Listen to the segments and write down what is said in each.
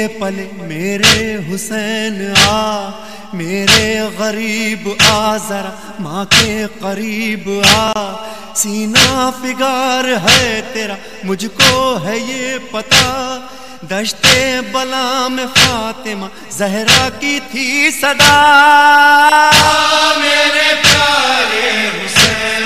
پلے میرے حسین آ، میرے غریب آ ذرا ماں کے قریب آ، سینہ فگار ہے تیرا مجھ کو ہے یہ پتہ، دشت بلا میں فاطمہ زہرا کی تھی صدا، میرے پیارے حسین،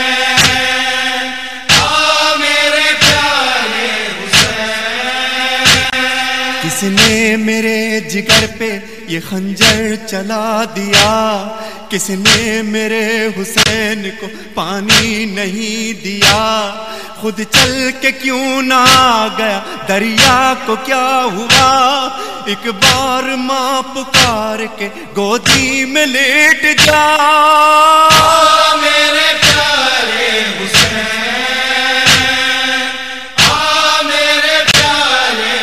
میرے پیارے حسین، کس نے میرے جگر پہ یہ خنجر چلا دیا، کس نے میرے حسین کو پانی نہیں دیا، خود چل کے کیوں نہ آ گیا دریا کو کیا ہوا، ایک بار ماں پکار کے گودی میں لیٹ جا، میرے پیارے حسین، میرے پیارے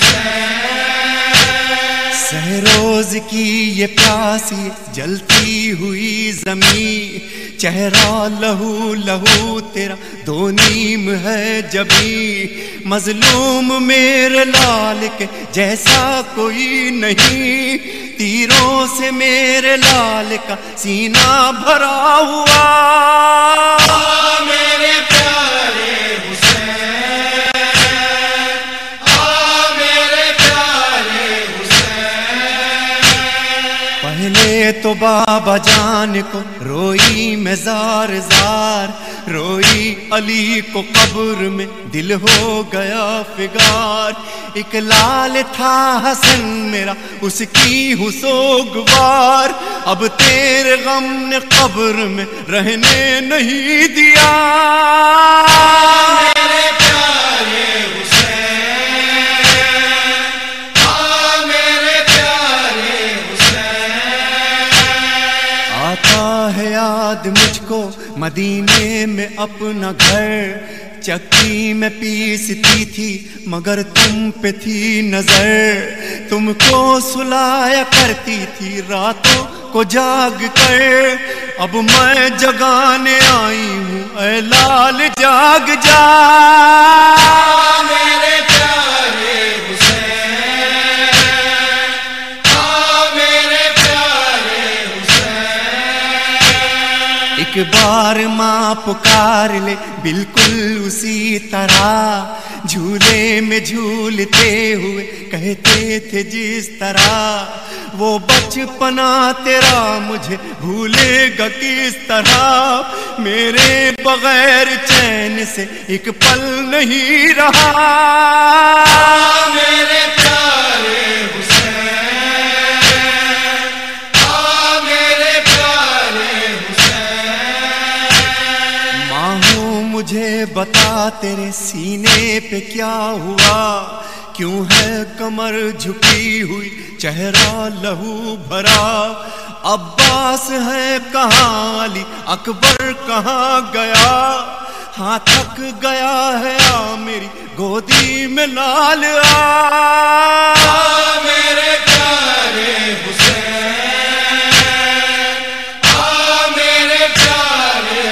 حسین، سہروز کی یہ پیاسی جلتی ہوئی زمین، چہرہ لہو لہو تیرا دو نیم ہے جبیں، مظلوم میرے لال کے جیسا کوئی نہیں، تیروں سے میرے لال کا سینہ بھرا ہوا، میرے پیارے حسین، میرے پیارے حسین، پہلے تو بابا جان کو روئی میں زار زار، روئی علی کو قبر میں دل ہو گیا فگار، ایک لال تھا حسن میرا اس کی ہوں سوگوار، اب تیرے غم نے قبر میں رہنے نہیں دیا، میرے پیارے حسین، میرے پیارے حسین، آتا ہے یاد مجھ کو مدینے میں اپنا گھر، چکی میں پیستی تھی مگر تم پہ تھی نظر، تم کو سلایا کرتی تھی راتوں کو جاگ کر، اب میں جگانے آئی ہوں اے لال جاگ جا، میرے پیارے حسین، میرے پیارے حسین، ایک بار ماں پکار لے بالکل اسی طرح، جھولے میں جھولتے ہوئے کہتے تھے جس طرح، وہ بچپنا تیرا مجھے بھولے گا کس طرح، میرے بغیر چین سے ایک پل نہیں رہا، میرے پیارے حسین، میرے پیارے حسین، ماں ہوں مجھے بتا تیرے سینے پہ کیا ہوا، کیوں ہے کمر جھکی ہوئی چہرہ لہو بھرا، عباس ہے کہاں علی اکبر کہاں گیا، ہاں تھک گیا ہے آ میری گودی میں لال آ، میرے پیارے حسین، میرے پیارے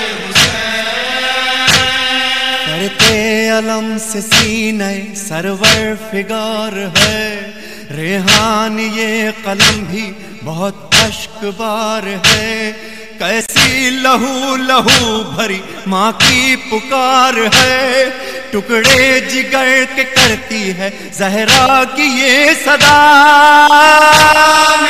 حسین، کرتے علم سے سینہ سرور فگار ہے، ریحان یہ قلم بھی بہت اشک بار ہے، کیسی لہو لہو بھری ماں کی پکار ہے، ٹکڑے جگر کے کرتی ہے زہرا کی یہ صدا،